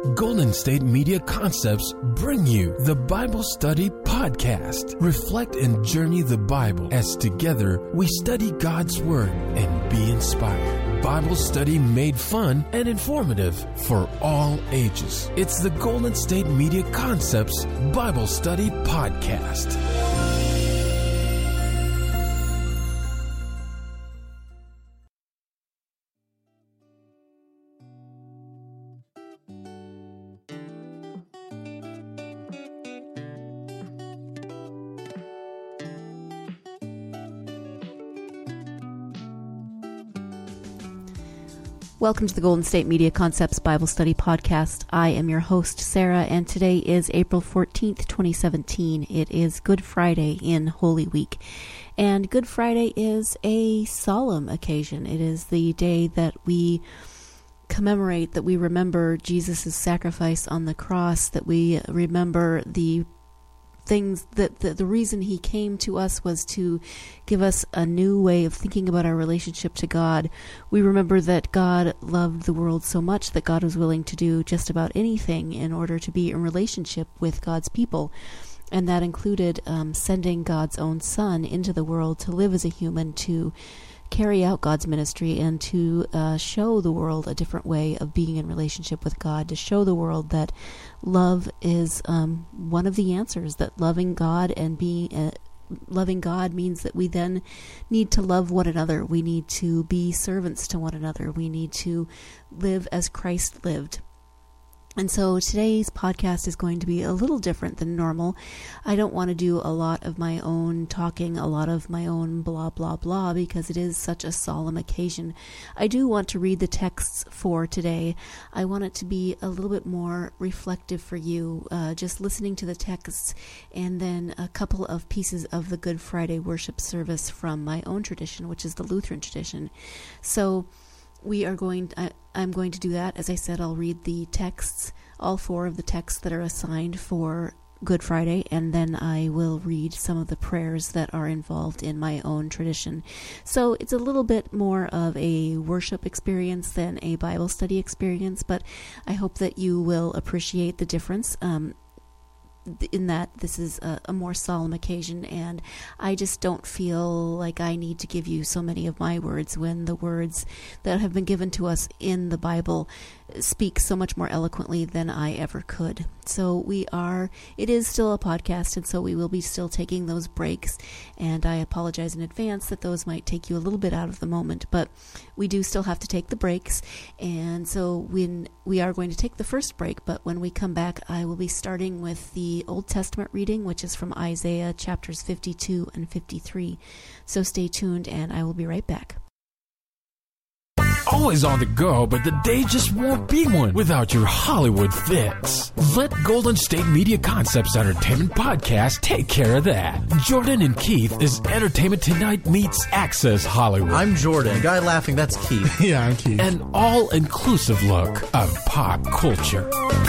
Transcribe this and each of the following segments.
Golden State Media Concepts bring you the Bible Study Podcast. Reflect and journey the Bible as together we study God's Word and be inspired. Bible study made fun and informative for all ages. It's the Golden State Media Concepts Bible Study Podcast. Welcome to the Golden State Media Concepts Bible Study Podcast. I am your host, Sarah, and today is April 14th, 2017. It is Good Friday in Holy Week, and Good Friday is a solemn occasion. It is the day that we commemorate, that we remember Jesus' sacrifice on the cross, that we remember the things that the reason he came to us was to give us a new way of thinking about our relationship to God. We remember that God loved the world so much that God was willing to do just about anything in order to be in relationship with God's people. And that included sending God's own Son into the world to live as a human, to carry out God's ministry, and to show the world a different way of being in relationship with God, to show the world that love is one of the answers, that loving God and loving God means that we then need to love one another. We need to be servants to one another. We need to live as Christ lived. And so today's podcast is going to be a little different than normal. I don't want to do a lot of my own talking, a lot of my own blah, blah, blah, because it is such a solemn occasion. I do want to read the texts for today. I want it to be a little bit more reflective for you, just listening to the texts, and then a couple of pieces of the Good Friday worship service from my own tradition, which is the Lutheran tradition. So I'm going to do that. As I said, I'll read the texts, all four of the texts that are assigned for Good Friday, and then I will read some of the prayers that are involved in my own tradition. So it's a little bit more of a worship experience than a Bible study experience, but I hope that you will appreciate the difference in that this is a more solemn occasion, and I just don't feel like I need to give you so many of my words when the words that have been given to us in the Bible speak so much more eloquently than I ever could. So it is still a podcast, and so we will be still taking those breaks, and I apologize in advance that those might take you a little bit out of the moment, but we do still have to take the breaks. And so when we are going to take the first break, but when we come back, I will be starting with the Old Testament reading, which is from Isaiah chapters 52 and 53. So stay tuned, and I will be right back. Always on the go, but the day just won't be one without your Hollywood fix. Let Golden State Media Concepts Entertainment Podcast take care of that. Jordan and Keith is Entertainment Tonight meets Access Hollywood. I'm Jordan. The guy laughing, that's Keith. Yeah, I'm Keith. An all-inclusive look of pop culture.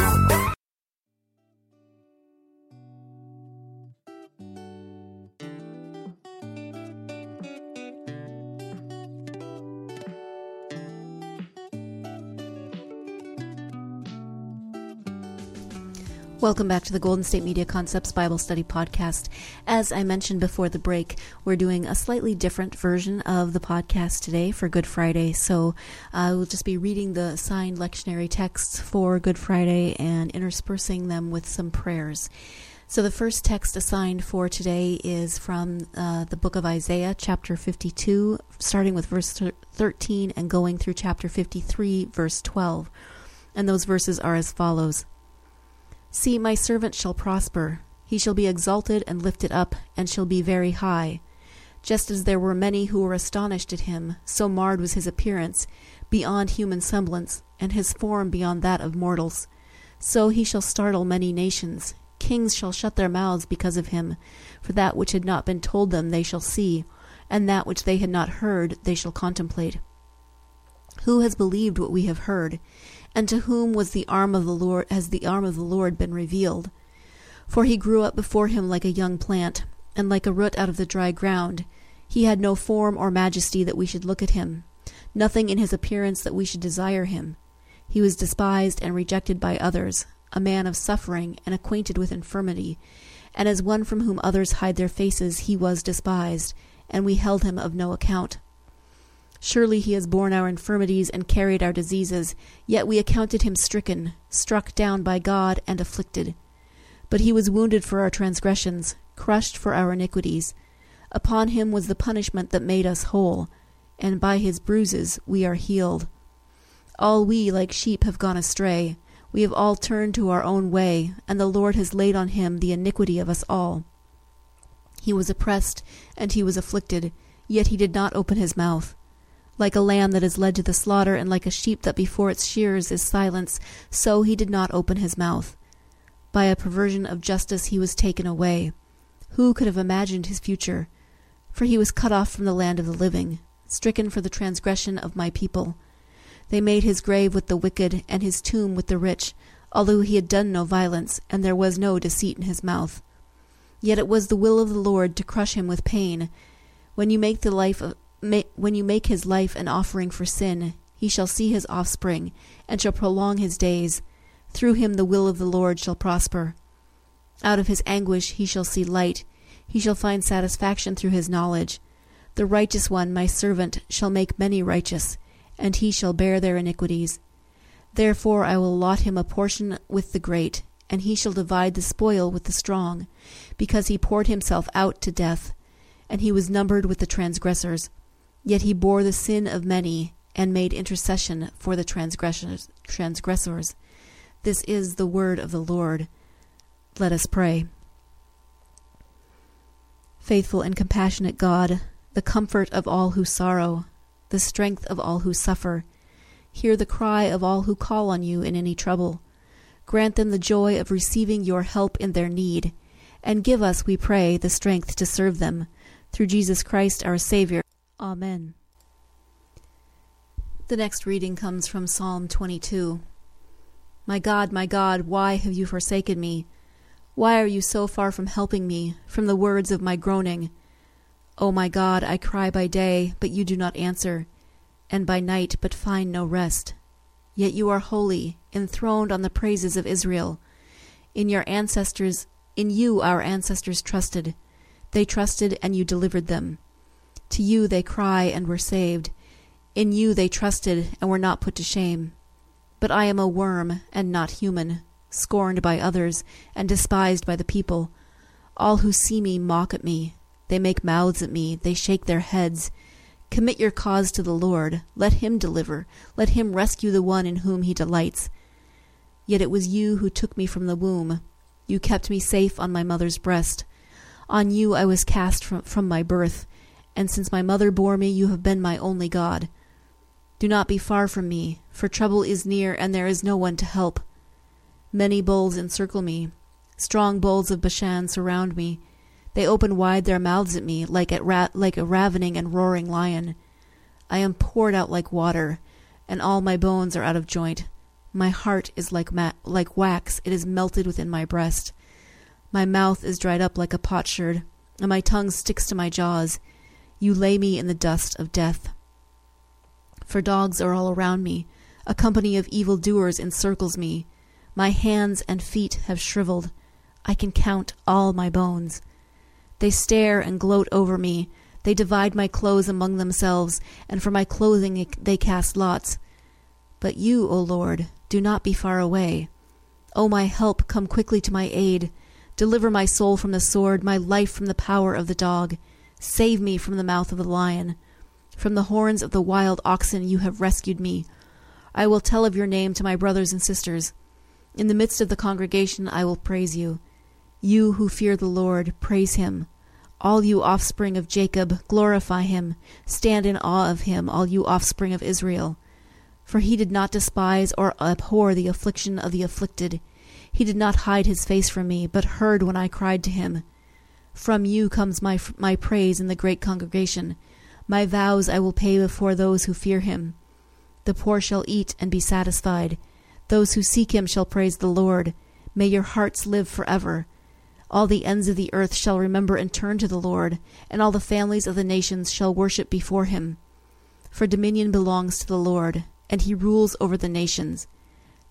Welcome back to the Golden State Media Concepts Bible Study Podcast. As I mentioned before the break, we're doing a slightly different version of the podcast today for Good Friday. So I will just be reading the assigned lectionary texts for Good Friday and interspersing them with some prayers. So the first text assigned for today is from the book of Isaiah, chapter 52, starting with verse 13 and going through chapter 53, verse 12. And those verses are as follows. See, my servant shall prosper. He shall be exalted and lifted up, and shall be very high. Just as there were many who were astonished at him, so marred was his appearance, beyond human semblance, and his form beyond that of mortals. So he shall startle many nations. Kings shall shut their mouths because of him. For that which had not been told them they shall see, and that which they had not heard they shall contemplate. Who has believed what we have heard? And to whom has the arm of the Lord been revealed? For he grew up before him like a young plant, and like a root out of the dry ground. He had no form or majesty that we should look at him, nothing in his appearance that we should desire him. He was despised and rejected by others, a man of suffering and acquainted with infirmity, and as one from whom others hide their faces he was despised, and we held him of no account. Surely he has borne our infirmities and carried our diseases, yet we accounted him stricken, struck down by God, and afflicted. But he was wounded for our transgressions, crushed for our iniquities. Upon him was the punishment that made us whole, and by his bruises we are healed. All we like sheep have gone astray. We have all turned to our own way, and the Lord has laid on him the iniquity of us all. He was oppressed, and he was afflicted, yet he did not open his mouth. Like a lamb that is led to the slaughter, and like a sheep that before its shearers is silenced, so he did not open his mouth. By a perversion of justice he was taken away. Who could have imagined his future? For he was cut off from the land of the living, stricken for the transgression of my people. They made his grave with the wicked, and his tomb with the rich, although he had done no violence, and there was no deceit in his mouth. Yet it was the will of the Lord to crush him with pain. When you make his life an offering for sin, he shall see his offspring, and shall prolong his days. Through him the will of the Lord shall prosper. Out of his anguish he shall see light. He shall find satisfaction through his knowledge. The righteous one, my servant, shall make many righteous, and he shall bear their iniquities. Therefore I will allot him a portion with the great, and he shall divide the spoil with the strong, because he poured himself out to death, and he was numbered with the transgressors. Yet he bore the sin of many, and made intercession for the transgressors. This is the word of the Lord. Let us pray. Faithful and compassionate God, the comfort of all who sorrow, the strength of all who suffer, hear the cry of all who call on you in any trouble. Grant them the joy of receiving your help in their need, and give us, we pray, the strength to serve them. Through Jesus Christ our Savior. Amen. The next reading comes from Psalm 22. My God, why have you forsaken me? Why are you so far from helping me, from the words of my groaning? O my God, I cry by day, but you do not answer, and by night, but find no rest. Yet you are holy, enthroned on the praises of Israel. In you our ancestors trusted. They trusted, and you delivered them. To you they cry and were saved. In you they trusted and were not put to shame. But I am a worm and not human, scorned by others and despised by the people. All who see me mock at me. They make mouths at me. They shake their heads. Commit your cause to the Lord. Let him deliver. Let him rescue the one in whom he delights. Yet it was you who took me from the womb. You kept me safe on my mother's breast. On you I was cast from my birth, and since my mother bore me, you have been my only God. Do not be far from me, for trouble is near, and there is no one to help. Many bulls encircle me. Strong bulls of Bashan surround me. They open wide their mouths at me, like a ravening and roaring lion. I am poured out like water, and all my bones are out of joint. My heart is like wax, it is melted within my breast. My mouth is dried up like a potsherd, and my tongue sticks to my jaws. You lay me in the dust of death. For dogs are all around me. A company of evildoers encircles me. My hands and feet have shriveled. I can count all my bones. They stare and gloat over me. They divide my clothes among themselves, and for my clothing they cast lots. But you, O Lord, do not be far away. O my help, come quickly to my aid. Deliver my soul from the sword, my life from the power of the dog. Save me from the mouth of the lion. From the horns of the wild oxen you have rescued me. I will tell of your name to my brothers and sisters. In the midst of the congregation I will praise you. You who fear the Lord, praise him. All you offspring of Jacob, glorify him. Stand in awe of him, all you offspring of Israel. For he did not despise or abhor the affliction of the afflicted. He did not hide his face from me, but heard when I cried to him. From you comes my praise in the great congregation. My vows I will pay before those who fear him. The poor shall eat and be satisfied. Those who seek him shall praise the Lord. May your hearts live forever. All the ends of the earth shall remember and turn to the Lord, and all the families of the nations shall worship before him. For dominion belongs to the Lord, and he rules over the nations.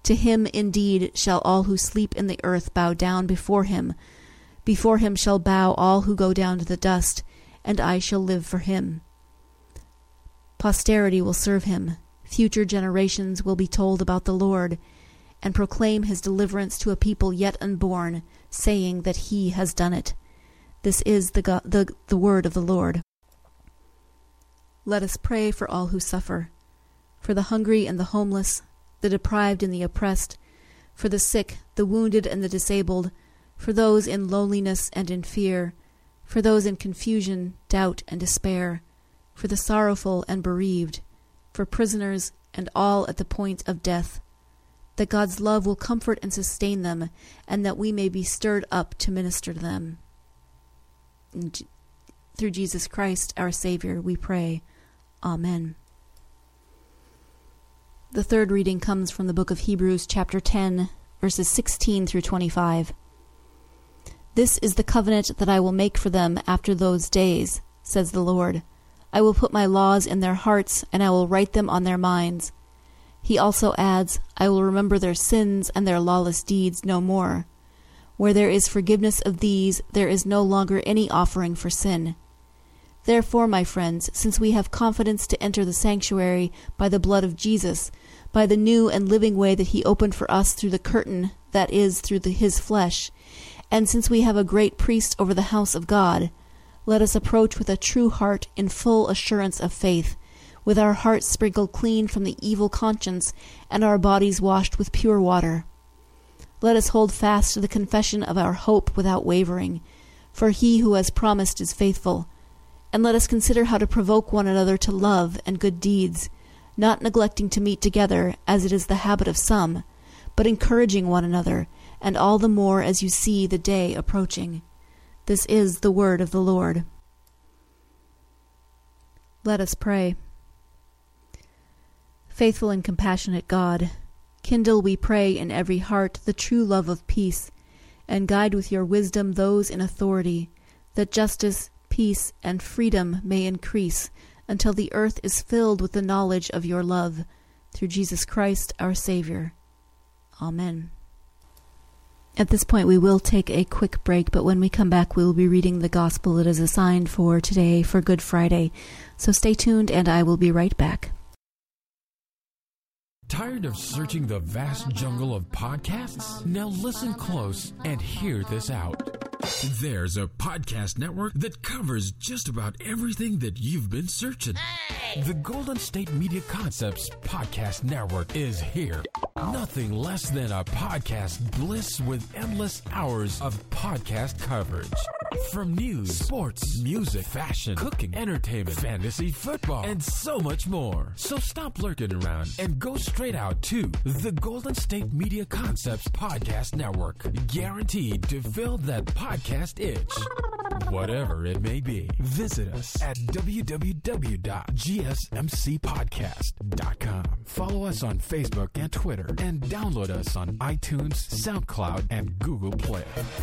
To him indeed shall all who sleep in the earth bow down before him. Before him shall bow all who go down to the dust, and I shall live for him. Posterity will serve him. Future generations will be told about the Lord, and proclaim his deliverance to a people yet unborn, saying that he has done it. This is the word of the Lord. Let us pray for all who suffer, for the hungry and the homeless, the deprived and the oppressed, for the sick, the wounded and the disabled, for those in loneliness and in fear, for those in confusion, doubt, and despair, for the sorrowful and bereaved, for prisoners and all at the point of death, that God's love will comfort and sustain them, and that we may be stirred up to minister to them. Through Jesus Christ, our Savior, we pray. Amen. The third reading comes from the book of Hebrews, chapter 10, verses 16 through 25. This is the covenant that I will make for them after those days, says the Lord. I will put my laws in their hearts, and I will write them on their minds. He also adds, I will remember their sins and their lawless deeds no more. Where there is forgiveness of these, there is no longer any offering for sin. Therefore, my friends, since we have confidence to enter the sanctuary by the blood of Jesus, by the new and living way that he opened for us through the curtain, that is, through his flesh, and since we have a great priest over the house of God, let us approach with a true heart in full assurance of faith, with our hearts sprinkled clean from the evil conscience and our bodies washed with pure water. Let us hold fast to the confession of our hope without wavering, for he who has promised is faithful. And let us consider how to provoke one another to love and good deeds, not neglecting to meet together, as it is the habit of some, but encouraging one another, and all the more as you see the day approaching. This is the word of the Lord. Let us pray. Faithful and compassionate God, kindle, we pray, in every heart the true love of peace, and guide with your wisdom those in authority, that justice, peace, and freedom may increase until the earth is filled with the knowledge of your love, through Jesus Christ our Savior. Amen. At this point we will take a quick break, but when we come back we will be reading the gospel that is assigned for today, for Good Friday. So stay tuned and I will be right back. Tired of searching the vast jungle of podcasts? Now listen close and hear this out. There's a podcast network that covers just about everything that you've been searching. Hey! The Golden State Media Concepts Podcast Network is here. Nothing less than a podcast bliss with endless hours of podcast coverage. From news, sports, music, fashion, cooking, entertainment, fantasy, football, and so much more. So stop lurking around and go straight out to the Golden State Media Concepts Podcast Network. Guaranteed to fill that podcast itch. Whatever it may be. Visit us at www.gsmcpodcast.com. Follow us on Facebook and Twitter, and download us on iTunes, SoundCloud, and Google Play.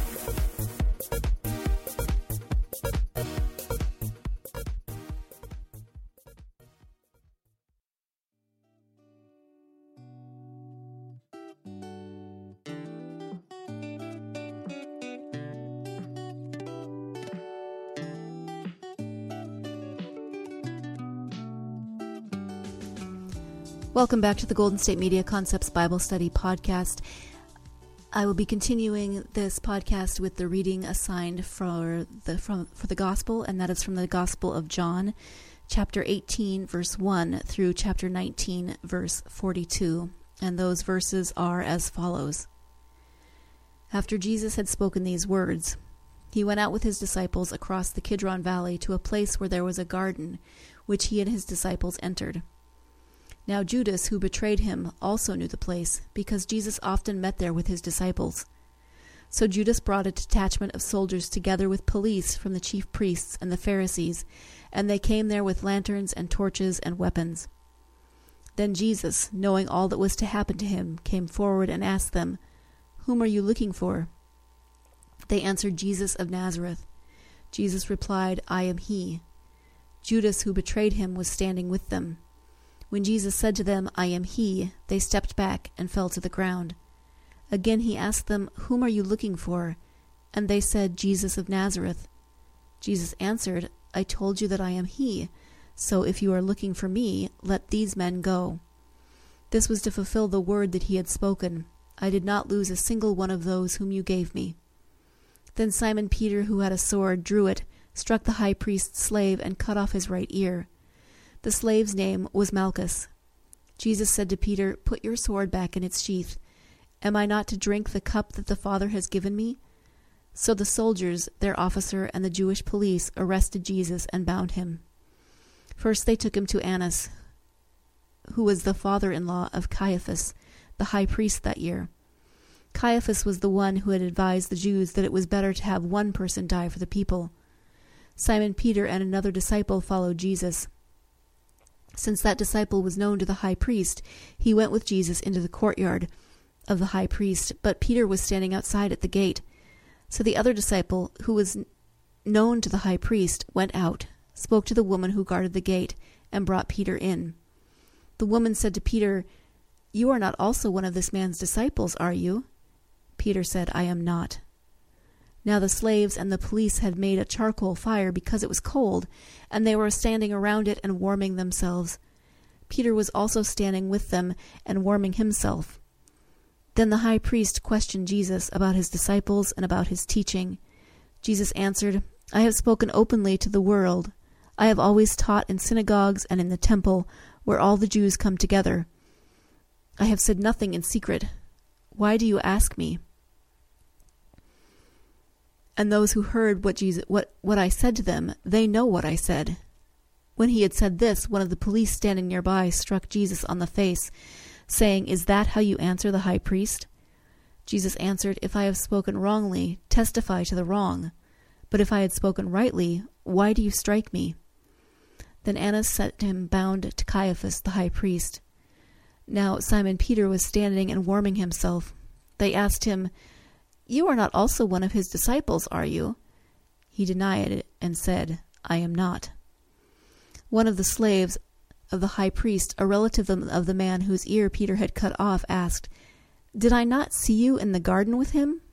Welcome back to the Golden State Media Concepts Bible Study Podcast. I will be continuing this podcast with the reading assigned for the Gospel, and that is from the Gospel of John, chapter 18, verse 1 through chapter 19, verse 42. And those verses are as follows. After Jesus had spoken these words, he went out with his disciples across the Kidron Valley to a place where there was a garden, which he and his disciples entered. Now Judas, who betrayed him, also knew the place, because Jesus often met there with his disciples. So Judas brought a detachment of soldiers together with police from the chief priests and the Pharisees, and they came there with lanterns and torches and weapons. Then Jesus, knowing all that was to happen to him, came forward and asked them, "Whom are you looking for?" They answered, "Jesus of Nazareth." Jesus replied, "I am he." Judas, who betrayed him, was standing with them. When Jesus said to them, "I am he," they stepped back and fell to the ground. Again he asked them, "Whom are you looking for?" And they said, "Jesus of Nazareth." Jesus answered, "I told you that I am he. So if you are looking for me, let these men go." This was to fulfill the word that he had spoken. "I did not lose a single one of those whom you gave me." Then Simon Peter, who had a sword, drew it, struck the high priest's slave, and cut off his right ear. The slave's name was Malchus. Jesus said to Peter, "Put your sword back in its sheath. Am I not to drink the cup that the Father has given me?" So the soldiers, their officer, and the Jewish police arrested Jesus and bound him. First they took him to Annas, who was the father-in-law of Caiaphas, the high priest that year. Caiaphas was the one who had advised the Jews that it was better to have one person die for the people. Simon Peter and another disciple followed Jesus. Since that disciple was known to the high priest, he went with Jesus into the courtyard of the high priest, but Peter was standing outside at the gate. So the other disciple, who was known to the high priest, went out, spoke to the woman who guarded the gate, and brought Peter in. The woman said to Peter, "You are not also one of this man's disciples, are you?" Peter said, "I am not." Now the slaves and the police had made a charcoal fire because it was cold, and they were standing around it and warming themselves. Peter was also standing with them and warming himself. Then the high priest questioned Jesus about his disciples and about his teaching. Jesus answered, "I have spoken openly to the world. I have always taught in synagogues and in the temple, where all the Jews come together. I have said nothing in secret. Why do you ask me?" And those who heard what I said to them, they know what I said. When he had said this, one of the police standing nearby struck Jesus on the face, saying, "Is that how you answer the high priest?" Jesus answered, "If I have spoken wrongly, testify to the wrong. But if I had spoken rightly, why do you strike me?" Then Annas set him bound to Caiaphas the high priest. Now Simon Peter was standing and warming himself. They asked him, "You are not also one of his disciples, are you?" He denied it and said, "I am not." One of the slaves of the high priest, a relative of the man whose ear Peter had cut off, asked, "Did I not see you in the garden with him?"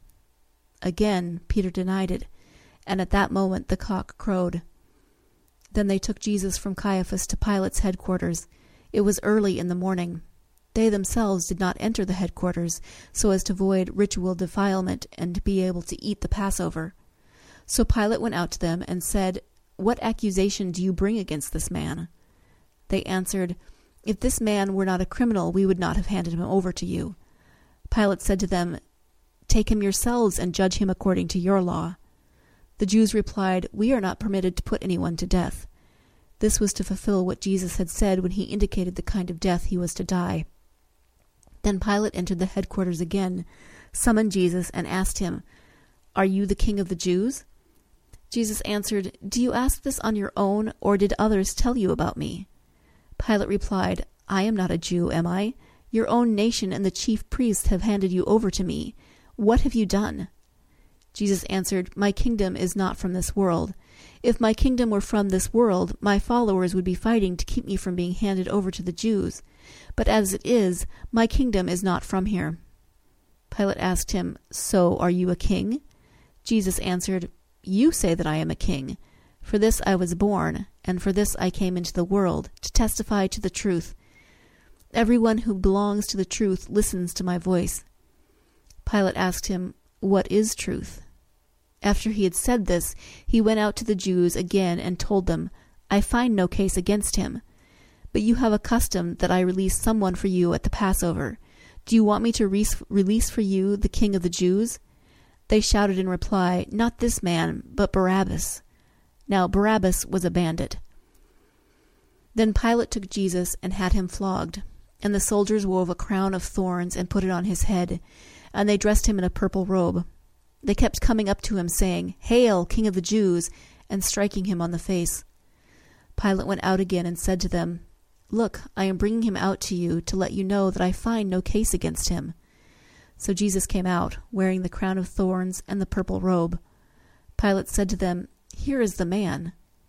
Again Peter denied it, and at that moment the cock crowed. Then they took Jesus from Caiaphas to Pilate's headquarters. It was early in the morning. They themselves did not enter the headquarters, so as to avoid ritual defilement and to be able to eat the Passover. So Pilate went out to them and said, "What accusation do you bring against this man?" They answered, "If this man were not a criminal, we would not have handed him over to you." Pilate said to them, "Take him yourselves and judge him according to your law." The Jews replied, "We are not permitted to put anyone to death." This was to fulfill what Jesus had said when he indicated the kind of death he was to die. Then Pilate entered the headquarters again, summoned Jesus, and asked him, "Are you the king of the Jews?" Jesus answered, "Do you ask this on your own, or did others tell you about me?" Pilate replied, "I am not a Jew, am I? Your own nation and the chief priests have handed you over to me. What have you done?" Jesus answered, "My kingdom is not from this world. If my kingdom were from this world, my followers would be fighting to keep me from being handed over to the Jews. But as it is, my kingdom is not from here." Pilate asked him, "So are you a king?" Jesus answered, "You say that I am a king. For this I was born, and for this I came into the world, to testify to the truth. Everyone who belongs to the truth listens to my voice." Pilate asked him, "What is truth?" After he had said this, he went out to the Jews again and told them, "I find no case against him. But you have a custom that I release someone for you at the Passover. Do you want me to release for you the king of the Jews?" They shouted in reply, "Not this man, but Barabbas." Now Barabbas was a bandit. Then Pilate took Jesus and had him flogged, and the soldiers wove a crown of thorns and put it on his head, and they dressed him in a purple robe. They kept coming up to him, saying, "Hail, King of the Jews," and striking him on the face. Pilate went out again and said to them, "Look, I am bringing him out to you to let you know that I find no case against him." So Jesus came out, wearing the crown of thorns and the purple robe. Pilate said to them, "Here is the man."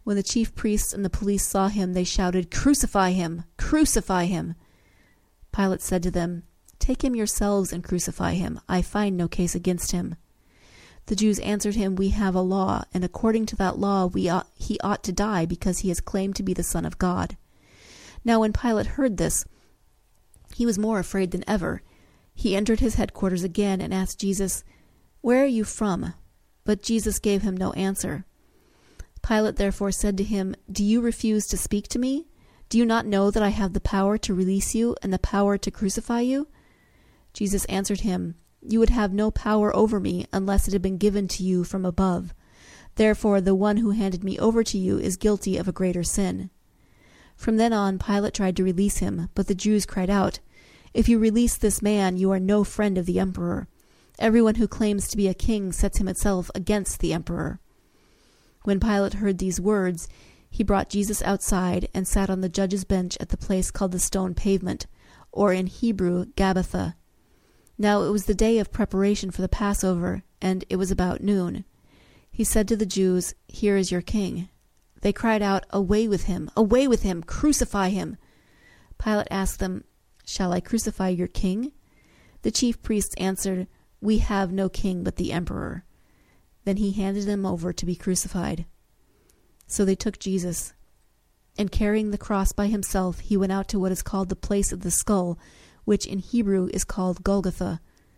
When the chief priests and the police saw him, they shouted, "Crucify him! Crucify him!" Pilate said to them, "Take him yourselves and crucify him. I find no case against him." The Jews answered him, "We have a law, and according to that law he ought to die because he has claimed to be the Son of God." Now when Pilate heard this, he was more afraid than ever. He entered his headquarters again and asked Jesus, "Where are you from?" But Jesus gave him no answer. Pilate therefore said to him, "Do you refuse to speak to me? Do you not know that I have the power to release you and the power to crucify you?" Jesus answered him, "You would have no power over me unless it had been given to you from above. Therefore the one who handed me over to you is guilty of a greater sin." From then on Pilate tried to release him, but the Jews cried out, "If you release this man, you are no friend of the emperor. Everyone who claims to be a king sets himself against the emperor." When Pilate heard these words, he brought Jesus outside and sat on the judge's bench at the place called the Stone Pavement, or in Hebrew, Gabbatha. Now it was the day of preparation for the Passover, and it was about noon. He said to the Jews, "Here is your king." They cried out, "Away with him! Away with him! Crucify him!" Pilate asked them, "Shall I crucify your king?" The chief priests answered, "We have no king but the emperor." Then he handed him over to be crucified. So they took Jesus, and carrying the cross by himself, he went out to what is called the place of the skull, which in Hebrew is called Golgotha.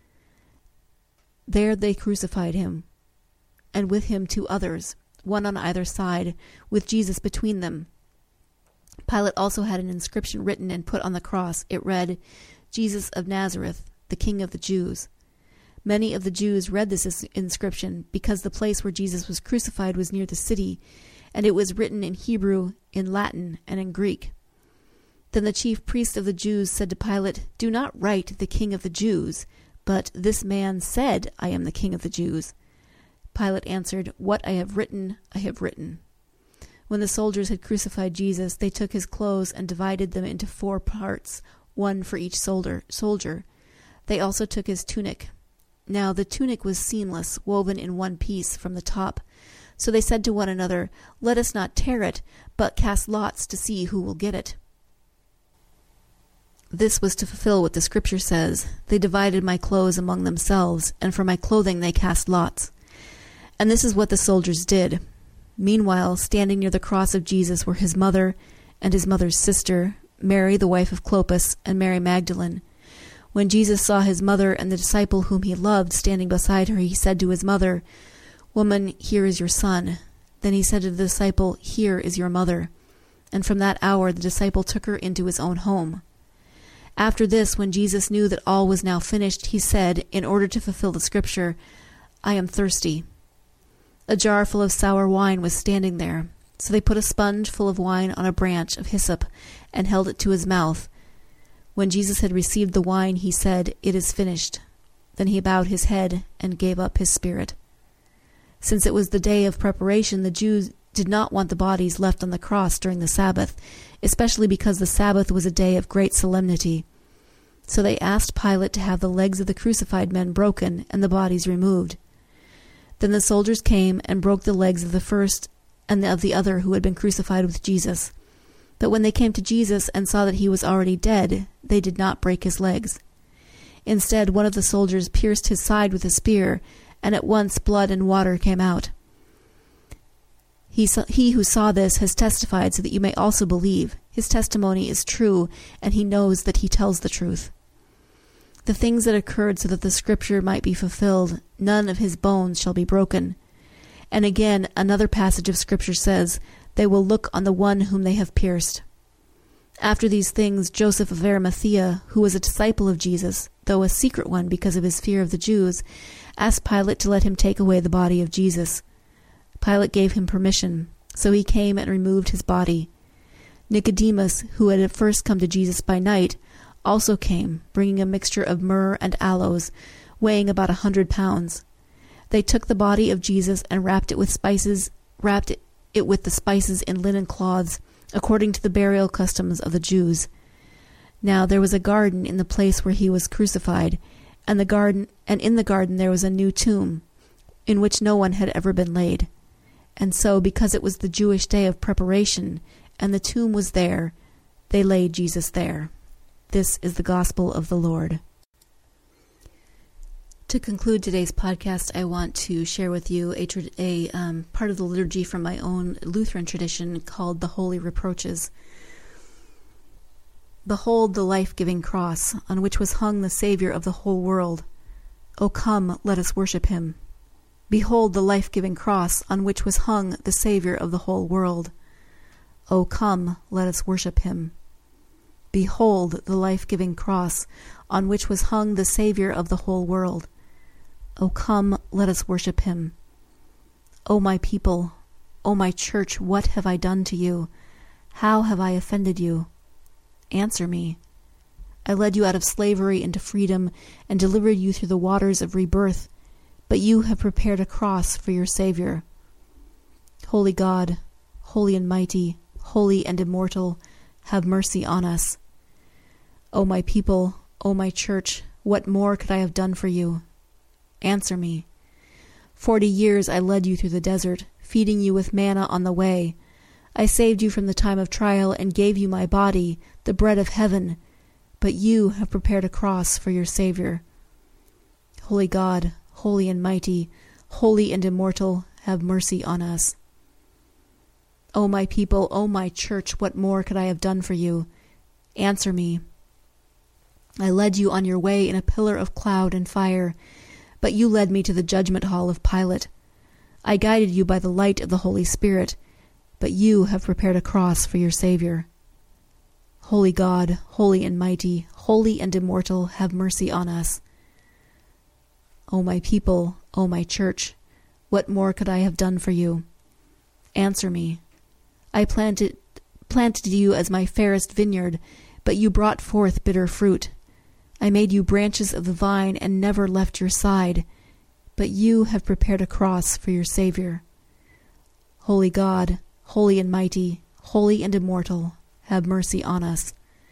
There they crucified him, and with him 2 others, one on either side, with Jesus between them. Pilate also had an inscription written and put on the cross. It read, "Jesus of Nazareth, the King of the Jews." Many of the Jews read this inscription because the place where Jesus was crucified was near the city, and it was written in Hebrew, in Latin, and in Greek. Then the chief priest of the Jews said to Pilate, "Do not write the King of the Jews, but this man said, 'I am the King of the Jews.'" Pilate answered, "What I have written, I have written." When the soldiers had crucified Jesus, they took his clothes and divided them into 4 parts, one for each soldier. They also took his tunic. Now the tunic was seamless, woven in one piece from the top. So they said to one another, "Let us not tear it, but cast lots to see who will get it." This was to fulfill what the scripture says, "They divided my clothes among themselves, and for my clothing they cast lots." And this is what the soldiers did. Meanwhile, standing near the cross of Jesus were his mother and his mother's sister, Mary the wife of Clopas, and Mary Magdalene. When Jesus saw his mother and the disciple whom he loved standing beside her, he said to his mother, "Woman, here is your son." Then he said to the disciple, "Here is your mother." And from that hour the disciple took her into his own home. After this, when Jesus knew that all was now finished, he said, in order to fulfill the scripture, "I am thirsty." A jar full of sour wine was standing there. So they put a sponge full of wine on a branch of hyssop and held it to his mouth. When Jesus had received the wine, he said, "It is finished." Then he bowed his head and gave up his spirit. Since it was the day of preparation, the Jews did not want the bodies left on the cross during the Sabbath, especially because the Sabbath was a day of great solemnity. So they asked Pilate to have the legs of the crucified men broken and the bodies removed. Then the soldiers came and broke the legs of the first and of the other who had been crucified with Jesus. But when they came to Jesus and saw that he was already dead, they did not break his legs. Instead, one of the soldiers pierced his side with a spear, and at once blood and water came out. He who saw this has testified so that you may also believe. His testimony is true, and he knows that he tells the truth. The things that occurred so that the scripture might be fulfilled, none of his bones shall be broken. And again, another passage of scripture says, "They will look on the one whom they have pierced." After these things, Joseph of Arimathea, who was a disciple of Jesus, though a secret one because of his fear of the Jews, asked Pilate to let him take away the body of Jesus. Pilate gave him permission, so he came and removed his body. Nicodemus, who had at first come to Jesus by night, also came, bringing a mixture of myrrh and aloes, weighing about 100 pounds. They took the body of Jesus and wrapped it with the spices in linen cloths, according to the burial customs of the Jews. Now there was a garden in the place where he was crucified, and in the garden there was a new tomb, in which no one had ever been laid. And so, because it was the Jewish day of preparation, and the tomb was there, they laid Jesus there. This is the gospel of the Lord. To conclude today's podcast, I want to share with you a part of the liturgy from my own Lutheran tradition called the Holy Reproaches. Behold the life-giving cross, on which was hung the Savior of the whole world. O come, let us worship him. Behold the life-giving cross, on which was hung the Savior of the whole world. O come, let us worship him. Behold the life-giving cross, on which was hung the Savior of the whole world. O come, let us worship him. O my people, O my church, what have I done to you? How have I offended you? Answer me. I led you out of slavery into freedom and delivered you through the waters of rebirth, but you have prepared a cross for your Savior. Holy God, holy and mighty, holy and immortal, have mercy on us. O my people, O my church, what more could I have done for you? Answer me. 40 years I led you through the desert, feeding you with manna on the way. I saved you from the time of trial and gave you my body, the bread of heaven, but you have prepared a cross for your Savior. Holy God, holy and mighty, holy and immortal, have mercy on us. O my people, O my church, what more could I have done for you? Answer me. I led you on your way in a pillar of cloud and fire, but you led me to the judgment hall of Pilate. I guided you by the light of the Holy Spirit, but you have prepared a cross for your Savior. Holy God, holy and mighty, holy and immortal, have mercy on us. O my people, O my church, what more could I have done for you? Answer me. I planted you as my fairest vineyard, but you brought forth bitter fruit. I made you branches of the vine and never left your side, but you have prepared a cross for your Savior. Holy God, holy and mighty, holy and immortal, have mercy on us.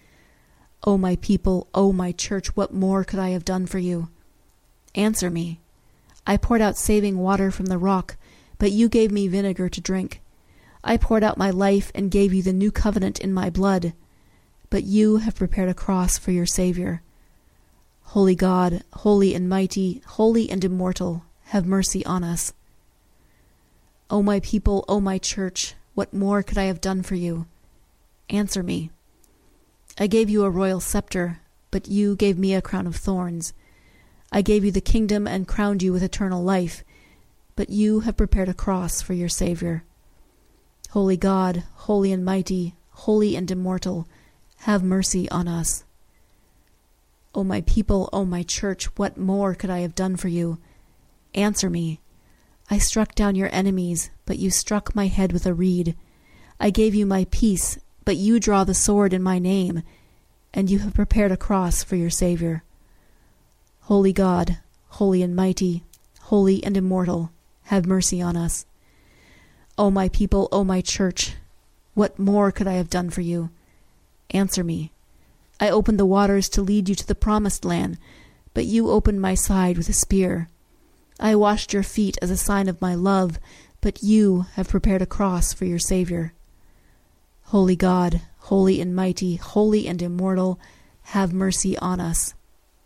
O my people, O my church, what more could I have done for you? Answer me. I poured out saving water from the rock, but you gave me vinegar to drink. I poured out my life and gave you the new covenant in my blood, but you have prepared a cross for your Savior. Holy God, holy and mighty, holy and immortal, have mercy on us. O my people, O my church, what more could I have done for you? Answer me. I gave you a royal scepter, but you gave me a crown of thorns. I gave you the kingdom and crowned you with eternal life, but you have prepared a cross for your Savior. Holy God, holy and mighty, holy and immortal, have mercy on us. O my people, O my church, what more could I have done for you? Answer me. I struck down your enemies, but you struck my head with a reed. I gave you my peace, but you draw the sword in my name, and you have prepared a cross for your Savior. Holy God, holy and mighty, holy and immortal, have mercy on us. O my people, O my church, what more could I have done for you? Answer me. I opened the waters to lead you to the promised land, but you opened my side with a spear. I washed your feet as a sign of my love, but you have prepared a cross for your Savior. Holy God, holy and mighty, holy and immortal, have mercy on us.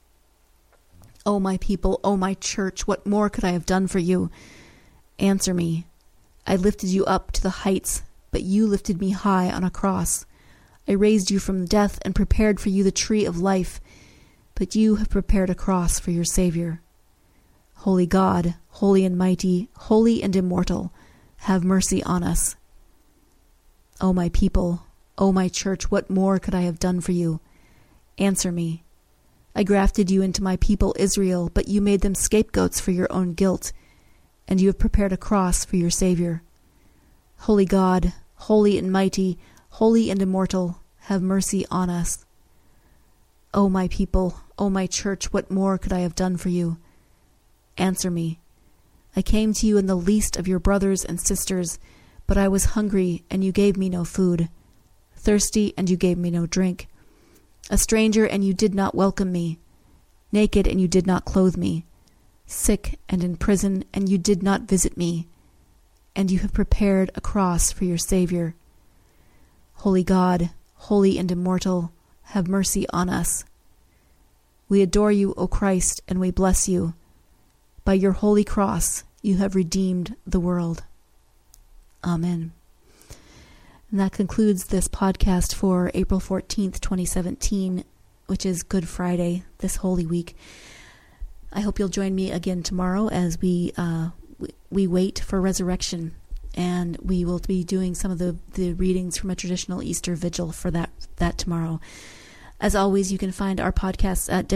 O my people, O my church, what more could I have done for you? Answer me. I lifted you up to the heights, but you lifted me high on a cross. I raised you from death and prepared for you the tree of life, but you have prepared a cross for your Savior. Holy God, holy and mighty, holy and immortal, have mercy on us. O my people, O my church, what more could I have done for you? Answer me. I grafted you into my people Israel, but you made them scapegoats for your own guilt, and you have prepared a cross for your Savior. Holy God, holy and mighty, holy and immortal, have mercy on us. O my people, O my church, what more could I have done for you? Answer me. I came to you in the least of your brothers and sisters, but I was hungry, and you gave me no food, thirsty, and you gave me no drink, a stranger, and you did not welcome me, naked, and you did not clothe me, sick and in prison, and you did not visit me. and you have prepared a cross for your Savior. Holy God, holy and immortal, have mercy on us. We adore you, O Christ, and we bless you. By your holy cross, you have redeemed the world. Amen. And that concludes this podcast for April 14th, 2017, which is Good Friday, this Holy Week. I hope you'll join me again tomorrow as we wait for resurrection, and we will be doing some of the readings from a traditional Easter vigil for that tomorrow. As always, you can find our podcasts at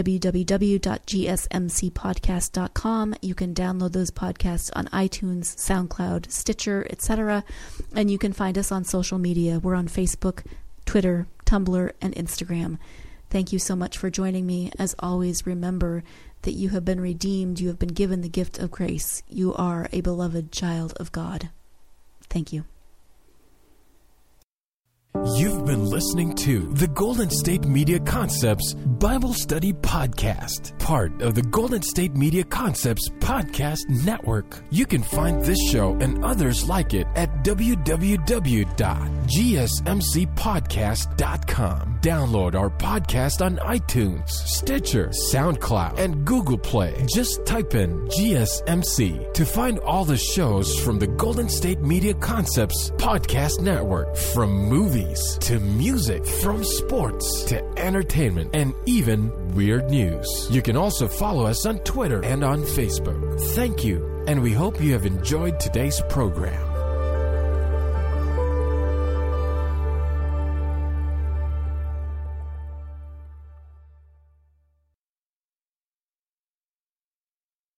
www.gsmcpodcast.com. You can download those podcasts on iTunes, SoundCloud, Stitcher, etc. And you can find us on social media. We're on Facebook, Twitter, Tumblr, and Instagram. Thank you so much for joining me. As always, remember that you have been redeemed. You have been given the gift of grace. You are a beloved child of God. Thank you. You've been listening to the Golden State Media Concepts Bible Study Podcast, part of the Golden State Media Concepts Podcast Network. You can find this show and others like it at www.gsmcpodcast.com. Download our podcast on iTunes, Stitcher, SoundCloud, and Google Play. Just type in GSMC to find all the shows from the Golden State Media Concepts Podcast Network, from movies to music, from sports to entertainment, and even weird news. You can also follow us on Twitter and on Facebook. Thank you, and we hope you have enjoyed today's program.